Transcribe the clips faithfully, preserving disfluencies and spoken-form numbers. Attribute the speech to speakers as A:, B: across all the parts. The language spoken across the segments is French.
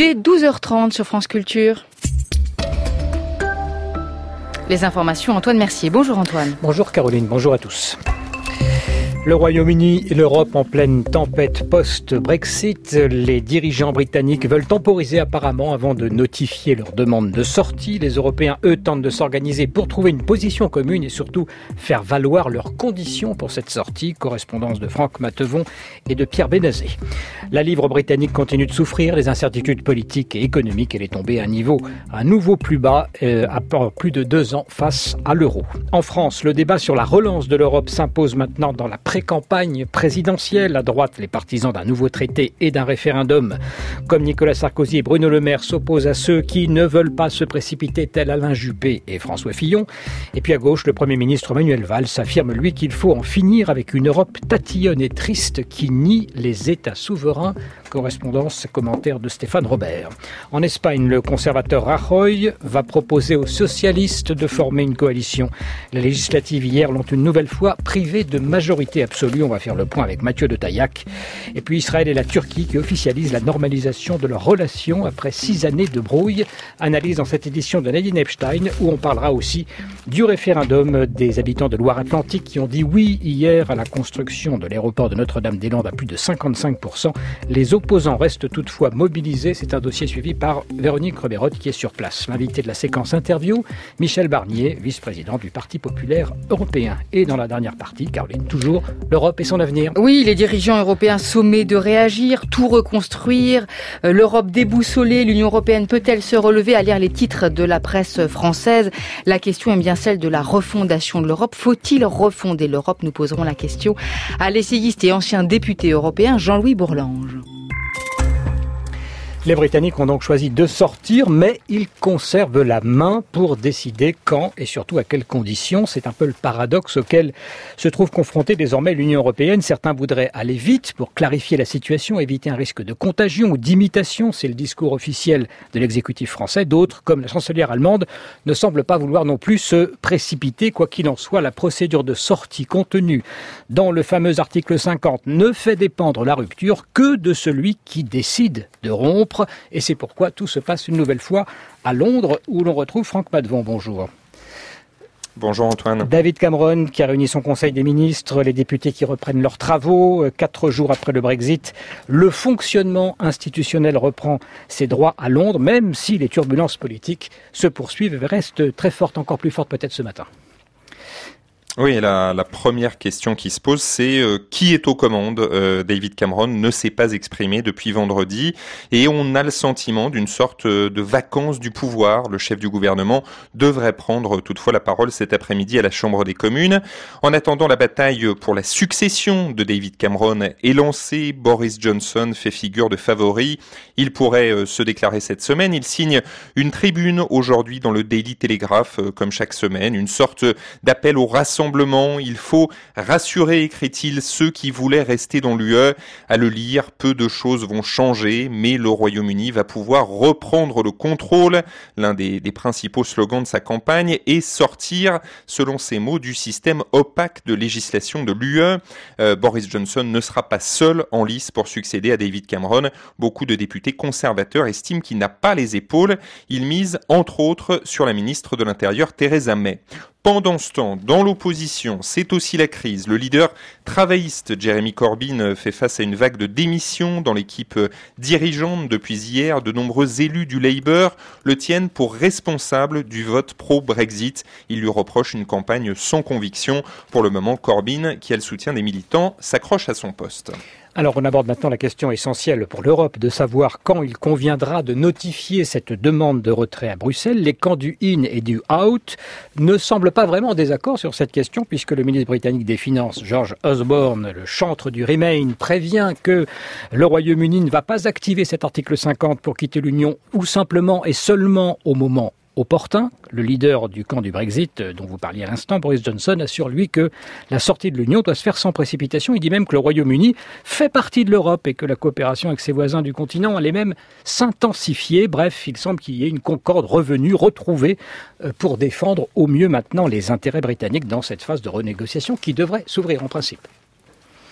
A: Il est douze heures trente sur France Culture. Les informations, Antoine Mercier. Bonjour Antoine.
B: Bonjour Caroline, bonjour à tous. Le Royaume-Uni et l'Europe en pleine tempête post-Brexit. Les dirigeants britanniques veulent temporiser apparemment avant de notifier leur demande de sortie. Les Européens, eux, tentent de s'organiser pour trouver une position commune et surtout faire valoir leurs conditions pour cette sortie. Correspondance de Franck Matevon et de Pierre Bénazé. La livre britannique continue de souffrir. Les incertitudes politiques et économiques, elle est tombée à un niveau à nouveau plus bas, euh, après plus de deux ans face à l'euro. En France, le débat sur la relance de l'Europe s'impose maintenant dans la pré-campagne présidentielle. À droite, les partisans d'un nouveau traité et d'un référendum, comme Nicolas Sarkozy et Bruno Le Maire, s'opposent à ceux qui ne veulent pas se précipiter, tels Alain Juppé et François Fillon. Et puis à gauche, le Premier ministre Manuel Valls affirme, lui, qu'il faut en finir avec une Europe tatillonne et triste qui nie les États souverains. Correspondance, commentaire de Stéphane Robert. En Espagne, le conservateur Rajoy va proposer aux socialistes de former une coalition. Les législatives hier l'ont une nouvelle fois privé de majorité absolue. On va faire le point avec Mathieu de Taillac. Et puis Israël et la Turquie qui officialisent la normalisation de leurs relations après six années de brouille. Analyse dans cette édition de Nadine Epstein où on parlera aussi du référendum des habitants de Loire-Atlantique qui ont dit oui hier à la construction de l'aéroport de Notre-Dame-des-Landes à plus de cinquante-cinq pour cent. Les opposants restent toutefois mobilisés. C'est un dossier suivi par Véronique Reberotte qui est sur place. L'invité de la séquence interview, Michel Barnier, vice-président du Parti populaire européen. Et dans la dernière partie, Caroline, toujours l'Europe et son avenir.
A: Oui, les dirigeants européens sommés de réagir, tout reconstruire. Euh, L'Europe déboussolée, l'Union européenne peut-elle se relever? À lire les titres de la presse française, la question est bien celle de la refondation de l'Europe. Faut-il refonder l'Europe? Nous poserons la question à l'essayiste et ancien député européen Jean-Louis Bourlange.
B: Les Britanniques ont donc choisi de sortir, mais ils conservent la main pour décider quand et surtout à quelles conditions. C'est un peu le paradoxe auquel se trouve confrontée désormais l'Union européenne. Certains voudraient aller vite pour clarifier la situation, éviter un risque de contagion ou d'imitation. C'est le discours officiel de l'exécutif français. D'autres, comme la chancelière allemande, ne semblent pas vouloir non plus se précipiter. Quoi qu'il en soit, la procédure de sortie contenue dans le fameux article cinquante ne fait dépendre la rupture que de celui qui décide de rompre. Et c'est pourquoi tout se passe une nouvelle fois à Londres, où l'on retrouve Franck Matevon. Bonjour.
C: Bonjour Antoine.
B: David Cameron qui a réuni son conseil des ministres, les députés qui reprennent leurs travaux, quatre jours après le Brexit. Le fonctionnement institutionnel reprend ses droits à Londres, même si les turbulences politiques se poursuivent et restent très fortes, encore plus fortes peut-être ce matin.
C: Oui, la, la première question qui se pose, c'est euh, qui est aux commandes. euh, David Cameron ne s'est pas exprimé depuis vendredi et on a le sentiment d'une sorte de vacance du pouvoir. Le chef du gouvernement devrait prendre toutefois la parole cet après-midi à la Chambre des communes. En attendant, la bataille pour la succession de David Cameron est lancée. Boris Johnson fait figure de favori. Il pourrait euh, se déclarer cette semaine. Il signe une tribune aujourd'hui dans le Daily Telegraph, euh, comme chaque semaine, une sorte d'appel au rassemblement. Il faut rassurer, écrit-il, ceux qui voulaient rester dans l'U E. À le lire, peu de choses vont changer, mais le Royaume-Uni va pouvoir reprendre le contrôle. L'un des, des principaux slogans de sa campagne est sortir, selon ses mots, du système opaque de législation de l'U E. Euh, Boris Johnson ne sera pas seul en lice pour succéder à David Cameron. Beaucoup de députés conservateurs estiment qu'il n'a pas les épaules. Il mise, entre autres, sur la ministre de l'Intérieur, Theresa May. Pendant ce temps, dans l'opposition, c'est aussi la crise. Le leader travailliste Jeremy Corbyn fait face à une vague de démissions dans l'équipe dirigeante depuis hier. De nombreux élus du Labour le tiennent pour responsable du vote pro-Brexit. Ils lui reprochent une campagne sans conviction. Pour le moment, Corbyn, qui a le soutien des militants, s'accroche à son poste.
B: Alors on aborde maintenant la question essentielle pour l'Europe de savoir quand il conviendra de notifier cette demande de retrait à Bruxelles. Les camps du in et du out ne semblent pas vraiment en désaccord sur cette question puisque le ministre britannique des Finances, George Osborne, le chantre du Remain, prévient que le Royaume-Uni ne va pas activer cet article cinquante pour quitter l'Union ou simplement et seulement au moment opportun. Le leader du camp du Brexit, dont vous parliez à l'instant, Boris Johnson, assure lui que la sortie de l'Union doit se faire sans précipitation. Il dit même que le Royaume-Uni fait partie de l'Europe et que la coopération avec ses voisins du continent allait même s'intensifier. Bref, il semble qu'il y ait une concorde revenue, retrouvée, pour défendre au mieux maintenant les intérêts britanniques dans cette phase de renégociation qui devrait s'ouvrir en principe.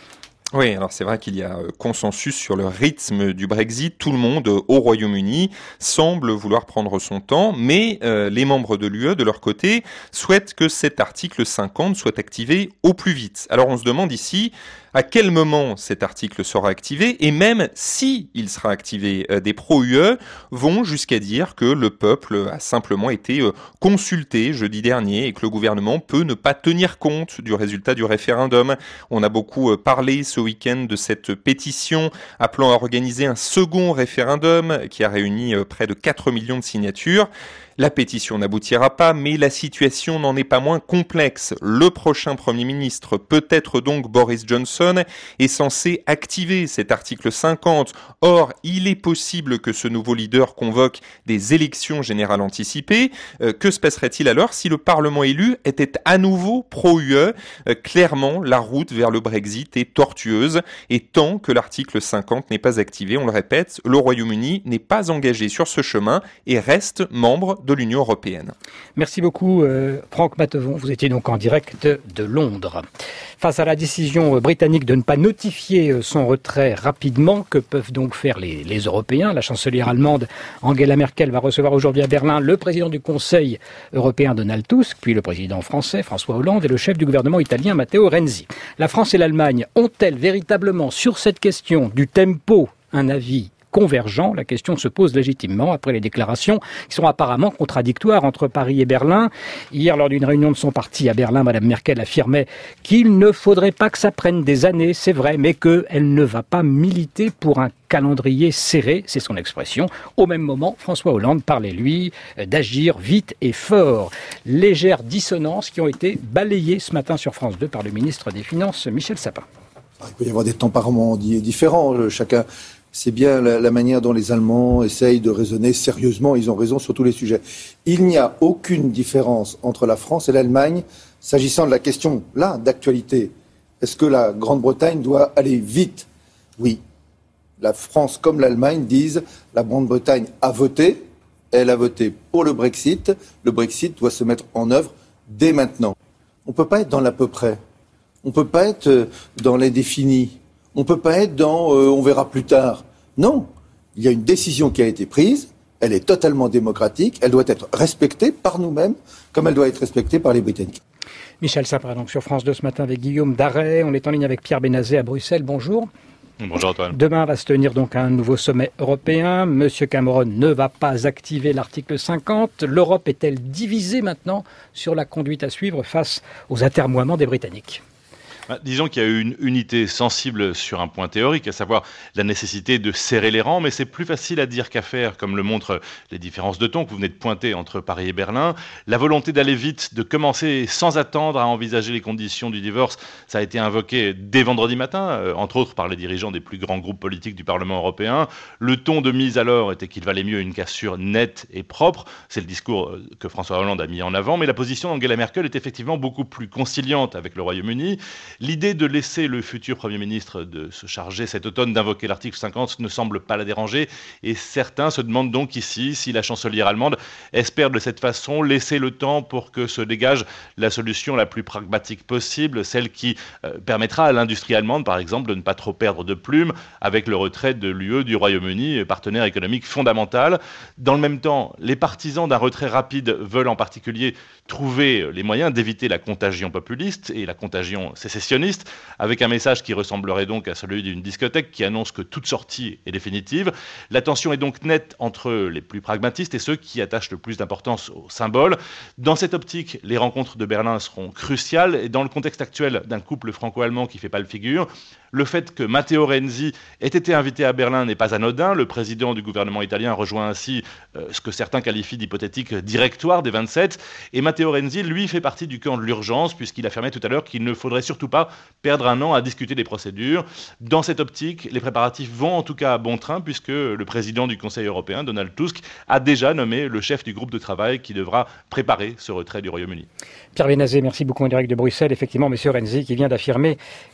C: Oui, alors c'est vrai qu'il y a consensus sur le rythme du Brexit. Tout le monde au Royaume-Uni semble vouloir prendre son temps, mais euh, les membres de l'U E, de leur côté, souhaitent que cet article cinquante soit activé au plus vite. Alors on se demande ici à quel moment cet article sera activé, et même si il sera activé. Euh, des pro-U E vont jusqu'à dire que le peuple a simplement été euh, consulté jeudi dernier et que le gouvernement peut ne pas tenir compte du résultat du référendum. On a beaucoup euh, parlé ce week-end de cette pétition appelant à organiser un second référendum qui a réuni euh, près de quatre millions de signatures. La pétition n'aboutira pas, mais la situation n'en est pas moins complexe. Le prochain Premier ministre, peut-être donc Boris Johnson, est censé activer cet article cinquante. Or, il est possible que ce nouveau leader convoque des élections générales anticipées. Euh, que se passerait-il alors si le Parlement élu était à nouveau pro-U E ? euh, Clairement, la route vers le Brexit est tortueuse. Et tant que l'article cinquante n'est pas activé, on le répète, le Royaume-Uni n'est pas engagé sur ce chemin et reste membre de l'Union européenne.
B: Merci beaucoup euh, Franck Matevon, vous étiez donc en direct de Londres. Face à la décision britannique de ne pas notifier son retrait rapidement, que peuvent donc faire les, les Européens ? La chancelière allemande Angela Merkel va recevoir aujourd'hui à Berlin le président du Conseil européen Donald Tusk, puis le président français François Hollande et le chef du gouvernement italien Matteo Renzi. La France et l'Allemagne ont-elles véritablement sur cette question du tempo un avis convergents? La question se pose légitimement après les déclarations qui sont apparemment contradictoires entre Paris et Berlin. Hier, lors d'une réunion de son parti à Berlin, Mme Merkel affirmait qu'il ne faudrait pas que ça prenne des années, c'est vrai, mais qu'elle ne va pas militer pour un calendrier serré, c'est son expression. Au même moment, François Hollande parlait, lui, d'agir vite et fort. Légères dissonances qui ont été balayées ce matin sur France deux par le ministre des Finances, Michel Sapin.
D: Il peut y avoir des tempéraments différents, chacun... C'est bien la, la manière dont les Allemands essayent de raisonner sérieusement. Ils ont raison sur tous les sujets. Il n'y a aucune différence entre la France et l'Allemagne s'agissant de la question, là, d'actualité. Est-ce que la Grande-Bretagne doit aller vite ? Oui. La France comme l'Allemagne disent la Grande-Bretagne a voté. Elle a voté pour le Brexit. Le Brexit doit se mettre en œuvre dès maintenant. On ne peut pas être dans l'à peu près. On ne peut pas être dans l'indéfini. On ne peut pas être dans euh, « on verra plus tard ». Non, il y a une décision qui a été prise, elle est totalement démocratique, elle doit être respectée par nous-mêmes, comme elle doit être respectée par les Britanniques.
B: Michel Sapin, donc sur France deux ce matin avec Guillaume Darret. On est en ligne avec Pierre Bénazet à Bruxelles. Bonjour.
E: Bonjour Antoine.
B: Demain va se tenir donc un nouveau sommet européen. Monsieur Cameron ne va pas activer l'article cinquante. L'Europe est-elle divisée maintenant sur la conduite à suivre face aux atermoiements des Britanniques ?
E: Bah, disons qu'il y a eu une unité sensible sur un point théorique, à savoir la nécessité de serrer les rangs, mais c'est plus facile à dire qu'à faire, comme le montrent les différences de ton que vous venez de pointer entre Paris et Berlin. La volonté d'aller vite, de commencer sans attendre à envisager les conditions du divorce, ça a été invoqué dès vendredi matin, euh, entre autres par les dirigeants des plus grands groupes politiques du Parlement européen. Le ton de mise alors était qu'il valait mieux une cassure nette et propre. C'est le discours que François Hollande a mis en avant, mais la position d'Angela Merkel est effectivement beaucoup plus conciliante avec le Royaume-Uni. L'idée de laisser le futur Premier ministre de se charger cet automne d'invoquer l'article cinquante ne semble pas la déranger, et certains se demandent donc ici si la chancelière allemande espère de cette façon laisser le temps pour que se dégage la solution la plus pragmatique possible, celle qui euh, permettra à l'industrie allemande, par exemple, de ne pas trop perdre de plumes avec le retrait de l'U E du Royaume-Uni, partenaire économique fondamental. Dans le même temps, les partisans d'un retrait rapide veulent en particulier trouver les moyens d'éviter la contagion populiste et la contagion sécessionniste, avec un message qui ressemblerait donc à celui d'une discothèque qui annonce que toute sortie est définitive. La tension est donc nette entre les plus pragmatistes et ceux qui attachent le plus d'importance au symbole. Dans cette optique, les rencontres de Berlin seront cruciales, et dans le contexte actuel d'un couple franco-allemand qui fait pas le figure, le fait que Matteo Renzi ait été invité à Berlin n'est pas anodin. Le président du gouvernement italien rejoint ainsi euh, ce que certains qualifient d'hypothétique directoire des vingt-sept. Et Matteo Renzi, lui, fait partie du camp de l'urgence, puisqu'il affirmait tout à l'heure qu'il ne faudrait surtout pas perdre un an à discuter des procédures. Dans cette optique, les préparatifs vont en tout cas à bon train, puisque le président du Conseil européen, Donald Tusk, a déjà nommé le chef du groupe de travail qui devra préparer ce retrait du Royaume-Uni.
B: Pierre Bénazet, merci beaucoup en direct de Bruxelles. Effectivement, M. Renzi qui vient d'affirmer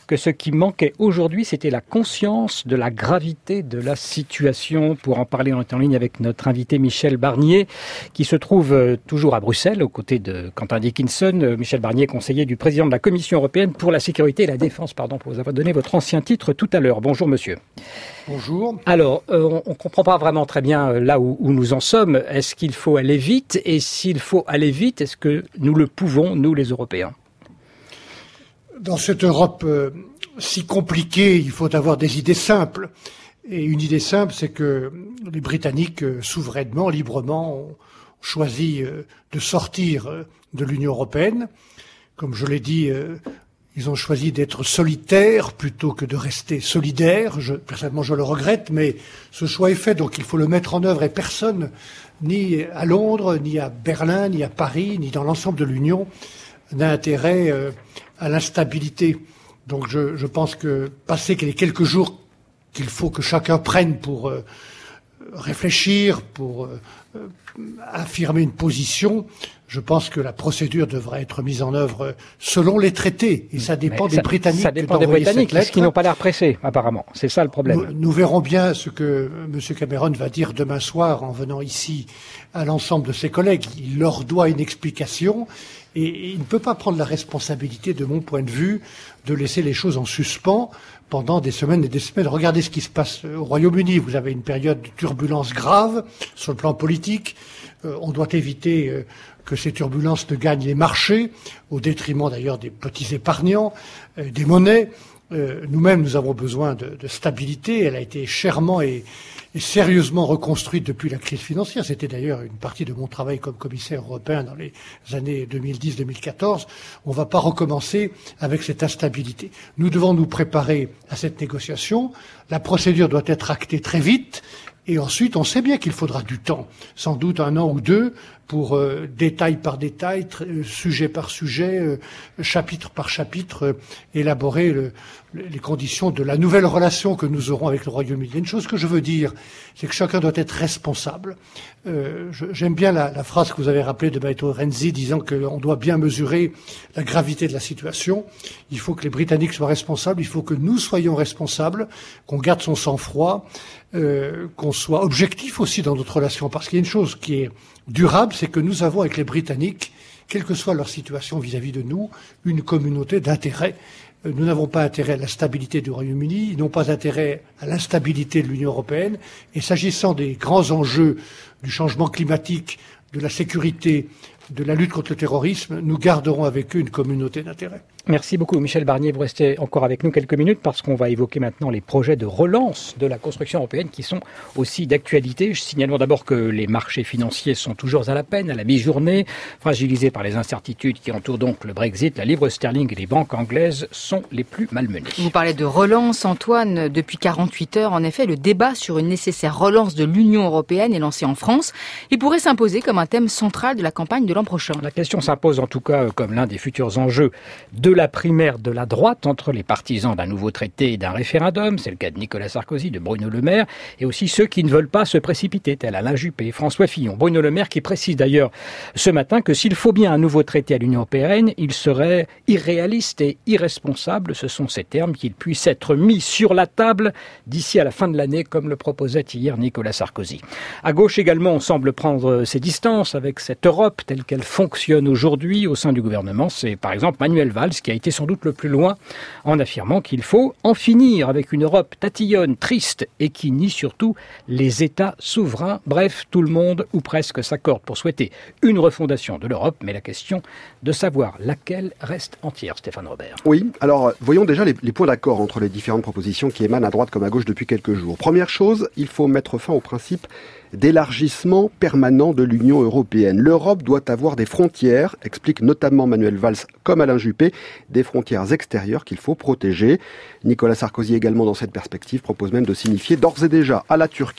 B: que ce qui manquait aujourd'hui, c'était la conscience de la gravité de la situation. Pour en parler, on est en ligne avec notre invité Michel Barnier, qui se trouve toujours à Bruxelles, aux côtés de Quentin Dickinson. Michel Barnier, conseiller du président de la Commission européenne pour la sécurité et la défense, pardon, pour vous avoir donné votre ancien titre tout à l'heure. Bonjour monsieur.
F: Bonjour.
B: Alors, euh, on ne comprend pas vraiment très bien euh, là où, où nous en sommes. Est-ce qu'il faut aller vite? Et s'il faut aller vite, est-ce que nous le pouvons, nous les Européens?
F: Dans cette Europe euh, si compliquée, il faut avoir des idées simples. Et une idée simple, c'est que les Britanniques, euh, souverainement, librement, ont choisi euh, de sortir euh, de l'Union européenne. Comme je l'ai dit, euh, ils ont choisi d'être solitaires plutôt que de rester solidaires. Je, personnellement, je le regrette, mais ce choix est fait, donc il faut le mettre en œuvre. Et personne, ni à Londres, ni à Berlin, ni à Paris, ni dans l'ensemble de l'Union, n'a intérêt euh, à l'instabilité. Donc je, je pense que passer les quelques jours qu'il faut que chacun prenne pour euh, réfléchir, pour euh, euh, affirmer une position, je pense que la procédure devrait être mise en œuvre selon les traités. Et ça dépend Mais des
B: ça,
F: Britanniques.
B: Ça dépend des Britanniques, parce qu'ils n'ont pas l'air pressés, apparemment. C'est ça le problème.
F: Nous, nous verrons bien ce que M. Cameron va dire demain soir en venant ici à l'ensemble de ses collègues. Il leur doit une explication. Et il ne peut pas prendre la responsabilité, de mon point de vue, de laisser les choses en suspens pendant des semaines et des semaines. Regardez ce qui se passe au Royaume-Uni. Vous avez une période de turbulence grave sur le plan politique. Euh, on doit éviter euh, que ces turbulences ne gagnent les marchés, au détriment d'ailleurs des petits épargnants, euh, des monnaies. Euh, nous-mêmes, nous avons besoin de, de stabilité. Elle a été chèrement et, et sérieusement reconstruite depuis la crise financière. C'était d'ailleurs une partie de mon travail comme commissaire européen dans les années deux mille dix deux mille quatorze. On ne va pas recommencer avec cette instabilité. Nous devons nous préparer à cette négociation. La procédure doit être actée très vite. Et ensuite, on sait bien qu'il faudra du temps, sans doute un an ou deux, pour euh, détail par détail, euh, sujet par sujet, euh, chapitre par chapitre, euh, élaborer le, les conditions de la nouvelle relation que nous aurons avec le Royaume-Uni. Il y a une chose que je veux dire, c'est que chacun doit être responsable. Euh, je, j'aime bien la, la phrase que vous avez rappelée de Matteo Renzi, disant qu'on doit bien mesurer la gravité de la situation. Il faut que les Britanniques soient responsables, il faut que nous soyons responsables, qu'on garde son sang-froid, euh, qu'on soit objectif aussi dans notre relation, parce qu'il y a une chose qui est durable, c'est que nous avons avec les Britanniques, quelle que soit leur situation vis-à-vis de nous, une communauté d'intérêts. Nous n'avons pas intérêt à la stabilité du Royaume-Uni, ils n'ont pas intérêt à l'instabilité de l'Union européenne. Et s'agissant des grands enjeux du changement climatique, de la sécurité, de la lutte contre le terrorisme, nous garderons avec eux une communauté d'intérêts.
B: Merci beaucoup Michel Barnier, vous restez encore avec nous quelques minutes parce qu'on va évoquer maintenant les projets de relance de la construction européenne qui sont aussi d'actualité. Signalons d'abord que les marchés financiers sont toujours à la peine, à la mi-journée, fragilisés par les incertitudes qui entourent donc le Brexit. La livre sterling et les banques anglaises sont les plus malmenées.
A: Vous parlez de relance, Antoine. Depuis quarante-huit heures, en effet, le débat sur une nécessaire relance de l'Union européenne est lancé en France. Il pourrait s'imposer comme un thème central de la campagne de l'an prochain.
B: La question s'impose en tout cas comme l'un des futurs enjeux de la primaire de la droite entre les partisans d'un nouveau traité et d'un référendum, c'est le cas de Nicolas Sarkozy, de Bruno Le Maire, et aussi ceux qui ne veulent pas se précipiter, tels Alain Juppé, François Fillon. Bruno Le Maire qui précise d'ailleurs ce matin que s'il faut bien un nouveau traité à l'Union européenne, il serait irréaliste et irresponsable, ce sont ces termes, qu'il puisse être mis sur la table d'ici à la fin de l'année, comme le proposait hier Nicolas Sarkozy. À gauche également, on semble prendre ses distances avec cette Europe telle qu'elle fonctionne aujourd'hui au sein du gouvernement. C'est par exemple Manuel Valls qui a été sans doute le plus loin en affirmant qu'il faut en finir avec une Europe tatillonne, triste et qui nie surtout les États souverains. Bref, tout le monde ou presque s'accorde pour souhaiter une refondation de l'Europe, mais la question de savoir laquelle reste entière. Stéphane Robert.
G: Oui, alors voyons déjà les, les points d'accord entre les différentes propositions qui émanent à droite comme à gauche depuis quelques jours. Première chose, il faut mettre fin au principe d'élargissement permanent de l'Union européenne. L'Europe doit avoir des frontières, explique notamment Manuel Valls comme Alain Juppé, des frontières extérieures qu'il faut protéger. Nicolas Sarkozy également dans cette perspective propose même de signifier d'ores et déjà à la Turquie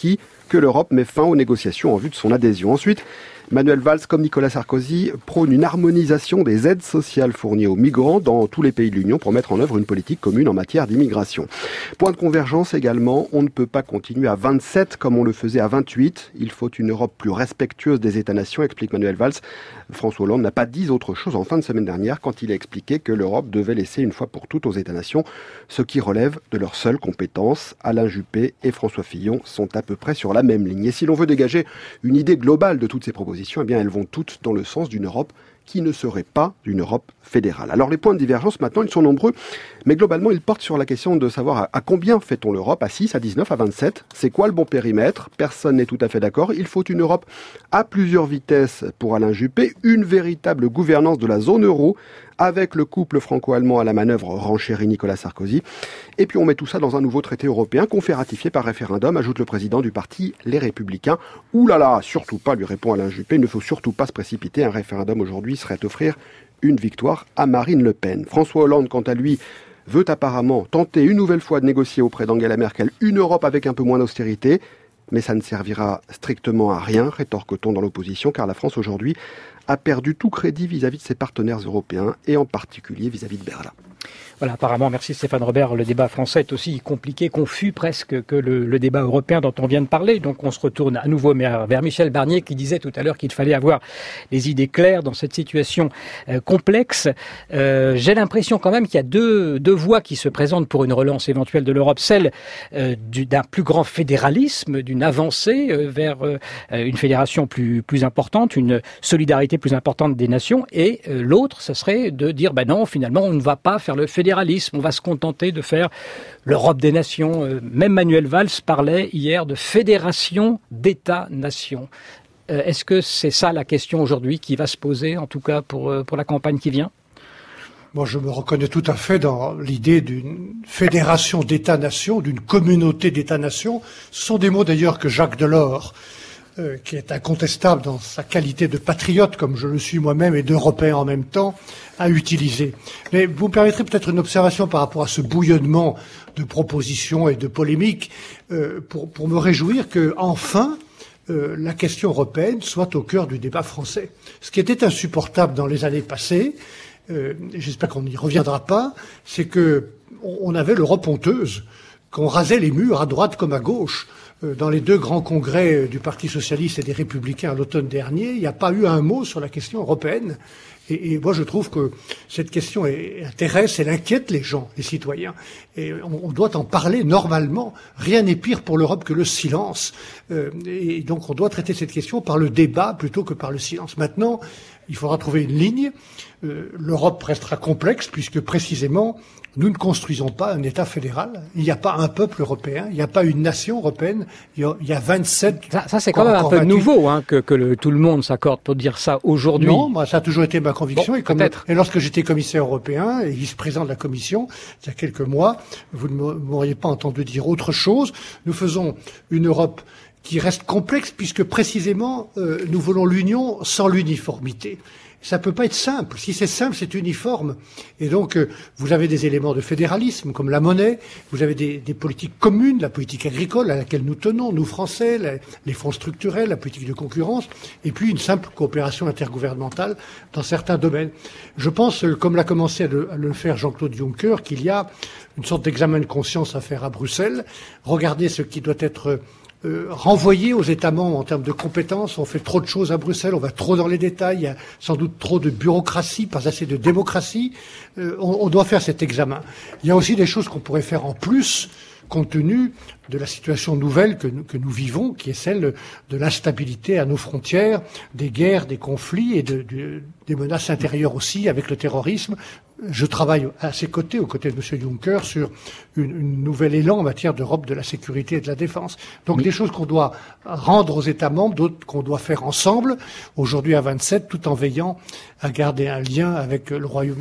G: que l'Europe met fin aux négociations en vue de son adhésion. Ensuite, Manuel Valls, comme Nicolas Sarkozy, prône une harmonisation des aides sociales fournies aux migrants dans tous les pays de l'Union pour mettre en œuvre une politique commune en matière d'immigration. Point de convergence également, on ne peut pas continuer à vingt-sept comme on le faisait à vingt-huit. Il faut une Europe plus respectueuse des États-nations, explique Manuel Valls. François Hollande n'a pas dit autre chose en fin de semaine dernière quand il a expliqué que l'Europe devait laisser une fois pour toutes aux États-nations ce qui relève de leurs seules compétences. Alain Juppé et François Fillon sont à peu près sur la même ligne. Et si l'on veut dégager une idée globale de toutes ces propositions, eh bien, elles vont toutes dans le sens d'une Europe qui ne serait pas une Europe fédérale. Alors les points de divergence maintenant, ils sont nombreux, mais globalement ils portent sur la question de savoir à, à combien fait-on l'Europe, à six, à dix-neuf, à vingt-sept, c'est quoi le bon périmètre? Personne n'est tout à fait d'accord. Il faut une Europe à plusieurs vitesses pour Alain Juppé, une véritable gouvernance de la zone euro, avec le couple franco-allemand à la manœuvre, renchérit Nicolas Sarkozy. Et puis on met tout ça dans un nouveau traité européen qu'on fait ratifier par référendum, ajoute le président du parti Les Républicains. Ouh là là, surtout pas, lui répond Alain Juppé, il ne faut surtout pas se précipiter. Un référendum aujourd'hui serait offrir une victoire à Marine Le Pen. François Hollande, quant à lui, veut apparemment tenter une nouvelle fois de négocier auprès d'Angela Merkel une Europe avec un peu moins d'austérité. Mais ça ne servira strictement à rien, rétorque-t-on dans l'opposition, car la France aujourd'hui a perdu tout crédit vis-à-vis de ses partenaires européens et en particulier vis-à-vis de Berlin.
B: Voilà, apparemment, merci Stéphane Robert, le débat français est aussi compliqué, confus presque que le, le débat européen dont on vient de parler. Donc on se retourne à nouveau vers, vers Michel Barnier qui disait tout à l'heure qu'il fallait avoir les idées claires dans cette situation euh, complexe. Euh, j'ai l'impression quand même qu'il y a deux, deux voies qui se présentent pour une relance éventuelle de l'Europe. Celle euh, du, d'un plus grand fédéralisme, d'une avancée euh, vers euh, une fédération plus, plus importante, une solidarité plus importante des nations. Et euh, l'autre, ce serait de dire, ben non, finalement, on ne va pas faire le fédéralisme. On va se contenter de faire l'Europe des nations. Même Manuel Valls parlait hier de fédération d'États-nations. Est-ce que c'est ça la question aujourd'hui qui va se poser, en tout cas pour, pour la campagne qui vient ?
F: Moi, je me reconnais tout à fait dans l'idée d'une fédération d'États-nations, d'une communauté d'États-nations. Ce sont des mots d'ailleurs que Jacques Delors, euh, qui est incontestable dans sa qualité de patriote, comme je le suis moi-même, et d'Européen en même temps, à utiliser. Mais vous me permettrez peut-être une observation par rapport à ce bouillonnement de propositions et de polémiques, euh, pour, pour me réjouir que, enfin, euh, la question européenne soit au cœur du débat français. Ce qui était insupportable dans les années passées, euh, j'espère qu'on n'y reviendra pas, c'est que on avait l'Europe honteuse, qu'on rasait les murs à droite comme à gauche. Dans les deux grands congrès du Parti socialiste et des Républicains à l'automne dernier, il n'y a pas eu un mot sur la question européenne. Et, et moi, je trouve que cette question est, intéresse, elle inquiète les gens, les citoyens. Et on, on doit en parler normalement. Rien n'est pire pour l'Europe que le silence. Euh, et donc, on doit traiter cette question par le débat plutôt que par le silence. Maintenant, il faudra trouver une ligne. Euh, L'Europe restera complexe puisque précisément, nous ne construisons pas un État fédéral. Il n'y a pas un peuple européen. Il n'y a pas une nation européenne. Il y a, il y a vingt-sept.
B: Ça, ça c'est quand même un peu vingt-huit. Nouveau, hein, que, que le, tout le monde s'accorde pour dire ça aujourd'hui.
F: Non, moi, ça a toujours été ma conviction.
B: Bon,
F: et, comme,
B: peut-être.
F: et lorsque j'étais commissaire européen et vice-président de la Commission, il y a quelques mois, vous ne m'auriez pas entendu dire autre chose. Nous faisons une Europe qui reste complexe puisque précisément, euh, nous voulons l'union sans l'uniformité. Ça peut pas être simple. Si c'est simple, c'est uniforme. Et donc, euh, vous avez des éléments de fédéralisme, comme la monnaie. Vous avez des, des politiques communes, la politique agricole à laquelle nous tenons, nous Français, la, les fonds structurels, la politique de concurrence, et puis une simple coopération intergouvernementale dans certains domaines. Je pense, euh, comme l'a commencé à le, à le faire Jean-Claude Juncker, qu'il y a une sorte d'examen de conscience à faire à Bruxelles. Regardez ce qui doit être Euh, renvoyé aux États membres en termes de compétences. On fait trop de choses à Bruxelles, on va trop dans les détails, il y a sans doute trop de bureaucratie, pas assez de démocratie. Euh, on, on doit faire cet examen. Il y a aussi des choses qu'on pourrait faire en plus, compte tenu de la situation nouvelle que nous, que nous vivons, qui est celle de l'instabilité à nos frontières, des guerres, des conflits et de, de, des menaces intérieures aussi avec le terrorisme. Je travaille à ses côtés, aux côtés de M. Juncker, sur une, une nouvel élan en matière d'Europe de la sécurité et de la défense. Donc, oui. Des choses qu'on doit rendre aux États membres, d'autres qu'on doit faire ensemble, aujourd'hui à vingt-sept, tout en veillant à garder un lien avec le Royaume-Uni.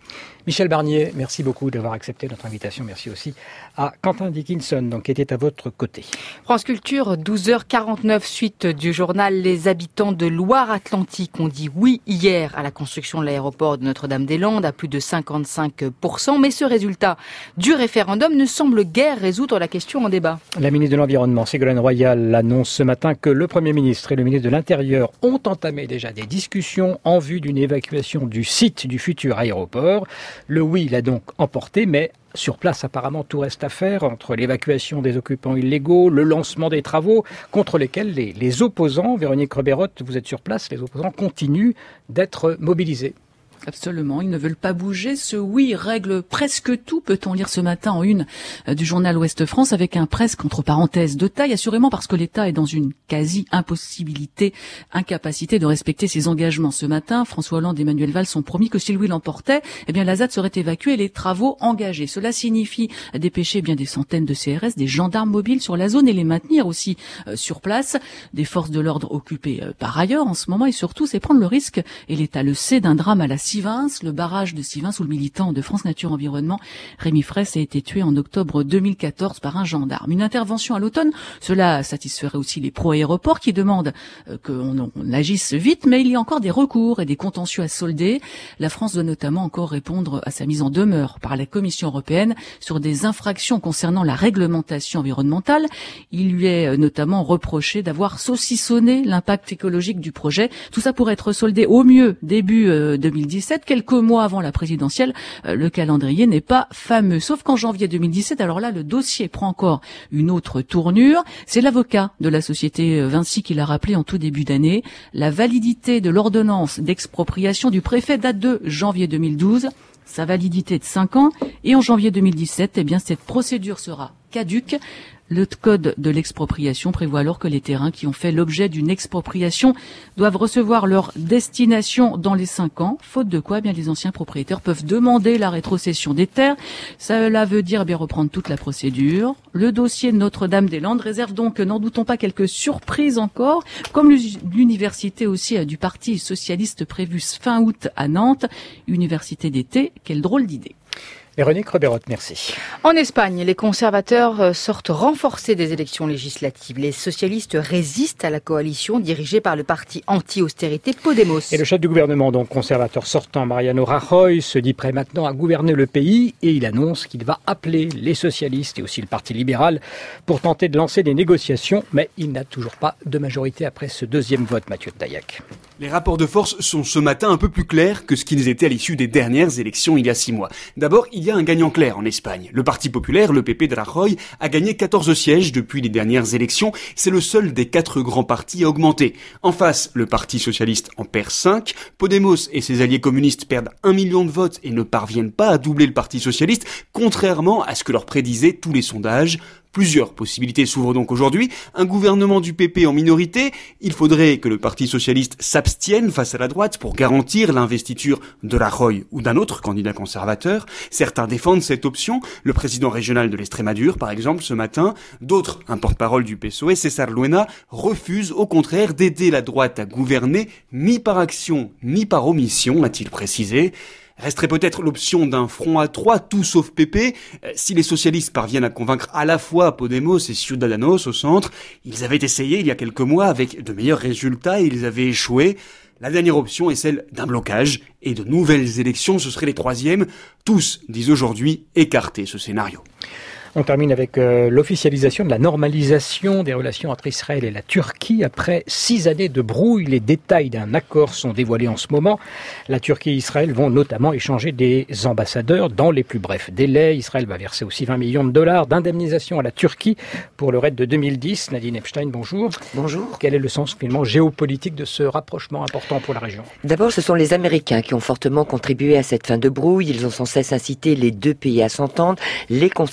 B: Michel Barnier, merci beaucoup d'avoir accepté notre invitation. Merci aussi à Quentin Dickinson, donc, qui était à votre côté.
A: France Culture, douze heures quarante-neuf, suite du journal. Les habitants de Loire-Atlantique ont dit oui hier à la construction de l'aéroport de Notre-Dame-des-Landes à plus de cinquante-cinq pour cent. Mais ce résultat du référendum ne semble guère résoudre la question en débat.
B: La ministre de l'Environnement, Ségolène Royal, annonce ce matin que le Premier ministre et le ministre de l'Intérieur ont entamé déjà des discussions en vue d'une évacuation du site du futur aéroport. Le oui l'a donc emporté, mais sur place, apparemment, tout reste à faire entre l'évacuation des occupants illégaux, le lancement des travaux contre lesquels les, les opposants, Véronique Rebeyrotte, vous êtes sur place, les opposants continuent d'être mobilisés.
H: Absolument, ils ne veulent pas bouger. Ce oui règle presque tout, peut-on lire ce matin en une du journal Ouest France, avec un presque entre parenthèses de taille, assurément parce que l'État est dans une quasi-impossibilité, incapacité de respecter ses engagements. Ce matin, François Hollande et Manuel Valls ont promis que si le oui l'emportait, eh bien la Z A D serait évacuée et les travaux engagés. Cela signifie dépêcher bien des centaines de C R S, des gendarmes mobiles sur la zone et les maintenir aussi euh, sur place, des forces de l'ordre occupées euh, par ailleurs en ce moment, et surtout c'est prendre le risque, et l'État le sait, d'un drame à la Sivins, le barrage de Sivins où le militant de France Nature Environnement, Rémi Fraisse, a été tué en octobre deux mille quatorze par un gendarme. Une intervention à l'automne, cela satisferait aussi les pro-aéroports qui demandent euh, qu'on on agisse vite, mais il y a encore des recours et des contentieux à solder. La France doit notamment encore répondre à sa mise en demeure par la Commission européenne sur des infractions concernant la réglementation environnementale. Il lui est notamment reproché d'avoir saucissonné l'impact écologique du projet. Tout ça pourrait être soldé au mieux début euh, deux mille dix-sept, quelques mois avant la présidentielle. Euh, le calendrier n'est pas fameux. Sauf qu'en janvier deux mille dix-sept, alors là, le dossier prend encore une autre tournure. C'est l'avocat de la société Vinci qui l'a rappelé en tout début d'année. La validité de l'ordonnance d'expropriation du préfet date de janvier deux mille douze. Sa validité est de cinq ans. Et en janvier deux mille dix-sept, eh bien, cette procédure sera caduque. Le code de l'expropriation prévoit alors que les terrains qui ont fait l'objet d'une expropriation doivent recevoir leur destination dans les cinq ans, faute de quoi eh bien les anciens propriétaires peuvent demander la rétrocession des terres. Cela veut dire eh bien reprendre toute la procédure. Le dossier de Notre-Dame-des-Landes réserve donc, n'en doutons pas, quelques surprises encore, comme l'université aussi du Parti socialiste prévue fin août à Nantes, université d'été. Quelle drôle d'idée.
B: Véronique Rebeyrotte, merci.
A: En Espagne, les conservateurs sortent renforcés des élections législatives. Les socialistes résistent à la coalition dirigée par le parti anti-austérité Podemos.
B: Et le chef du gouvernement, donc conservateur sortant, Mariano Rajoy, se dit prêt maintenant à gouverner le pays et il annonce qu'il va appeler les socialistes et aussi le parti libéral pour tenter de lancer des négociations, mais il n'a toujours pas de majorité après ce deuxième vote, Mathieu Taillac.
I: Les rapports de force sont ce matin un peu plus clairs que ce qu'ils étaient à l'issue des dernières élections il y a six mois. D'abord, il y a un gagnant clair en Espagne. Le Parti populaire, le P P de Rajoy, a gagné quatorze sièges depuis les dernières élections. C'est le seul des quatre grands partis à augmenter. En face, le Parti socialiste en perd cinq. Podemos et ses alliés communistes perdent un million de votes et ne parviennent pas à doubler le Parti socialiste, contrairement à ce que leur prédisaient tous les sondages. Plusieurs possibilités s'ouvrent donc aujourd'hui. Un gouvernement du P P en minorité. Il faudrait que le Parti socialiste s'abstienne face à la droite pour garantir l'investiture de Rajoy ou d'un autre candidat conservateur. Certains défendent cette option. Le président régional de l'Estrémadure, par exemple, ce matin. D'autres, un porte-parole du P S O E, César Luena, refusent au contraire d'aider la droite à gouverner, ni par action, ni par omission, a-t-il précisé. Resterait peut-être l'option d'un front à trois, tout sauf P P. Si les socialistes parviennent à convaincre à la fois Podemos et Ciudadanos au centre, ils avaient essayé il y a quelques mois avec de meilleurs résultats et ils avaient échoué. La dernière option est celle d'un blocage et de nouvelles élections, ce seraient les troisièmes. Tous disent aujourd'hui écarter ce scénario.
B: On termine avec euh, l'officialisation de la normalisation des relations entre Israël et la Turquie. Après six années de brouille, les détails d'un accord sont dévoilés en ce moment. La Turquie et Israël vont notamment échanger des ambassadeurs dans les plus brefs délais. Israël va verser aussi vingt millions de dollars d'indemnisation à la Turquie pour le raid de deux mille dix. Nadine Epstein, bonjour.
J: Bonjour.
B: Quel est le sens finalement géopolitique de ce rapprochement important pour la région ?
J: D'abord, ce sont les Américains qui ont fortement contribué à cette fin de brouille. Ils ont sans cesse incité les deux pays à s'entendre, les concilier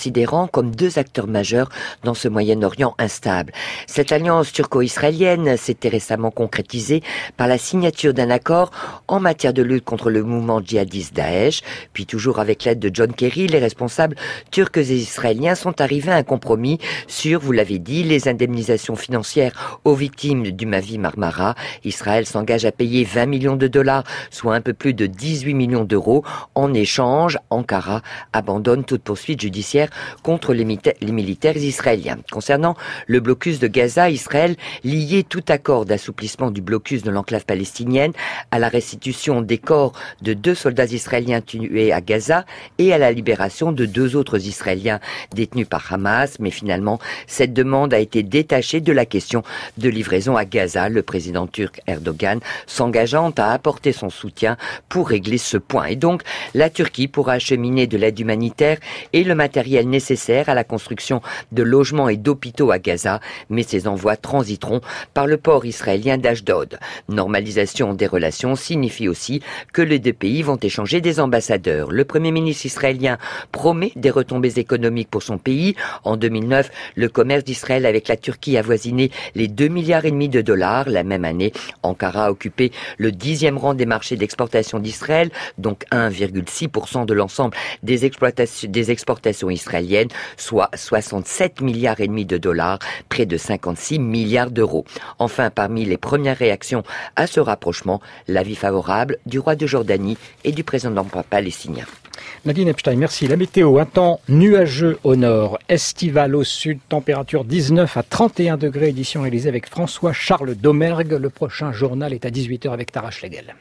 J: considérant comme deux acteurs majeurs dans ce Moyen-Orient instable. Cette alliance turco-israélienne s'était récemment concrétisée par la signature d'un accord en matière de lutte contre le mouvement djihadiste Daesh. Puis toujours avec l'aide de John Kerry, les responsables turcs et israéliens sont arrivés à un compromis sur, vous l'avez dit, les indemnisations financières aux victimes du Mavi Marmara. Israël s'engage à payer vingt millions de dollars, soit un peu plus de dix-huit millions d'euros. En échange, Ankara abandonne toute poursuite judiciaire contre les, les militaires israéliens. Concernant le blocus de Gaza, Israël liait tout accord d'assouplissement du blocus de l'enclave palestinienne à la restitution des corps de deux soldats israéliens tués à Gaza et à la libération de deux autres Israéliens détenus par Hamas. Mais finalement, cette demande a été détachée de la question de livraison à Gaza, le président turc Erdogan s'engageant à apporter son soutien pour régler ce point. Et donc, la Turquie pourra acheminer de l'aide humanitaire et le matériel nécessaire à la construction de logements et d'hôpitaux à Gaza, mais ces envois transiteront par le port israélien d'Ashdod. Normalisation des relations signifie aussi que les deux pays vont échanger des ambassadeurs. Le Premier ministre israélien promet des retombées économiques pour son pays. En deux mille neuf, le commerce d'Israël avec la Turquie avoisinait les deux milliards et demi de dollars. La même année, Ankara a occupé le dixième rang des marchés d'exportation d'Israël, donc un virgule six pour cent de l'ensemble des exploitations, des exportations israéliennes, soit soixante-sept milliards et demi de dollars, près de cinquante-six milliards d'euros. Enfin, parmi les premières réactions à ce rapprochement, l'avis favorable du roi de Jordanie et du président palestinien.
B: Nadine Epstein, merci. La météo, un temps nuageux au nord, estival au sud, température dix-neuf à trente et un degrés, édition réalisée avec François-Charles Domergue. Le prochain journal est à dix-huit heures avec Tara Schlegel.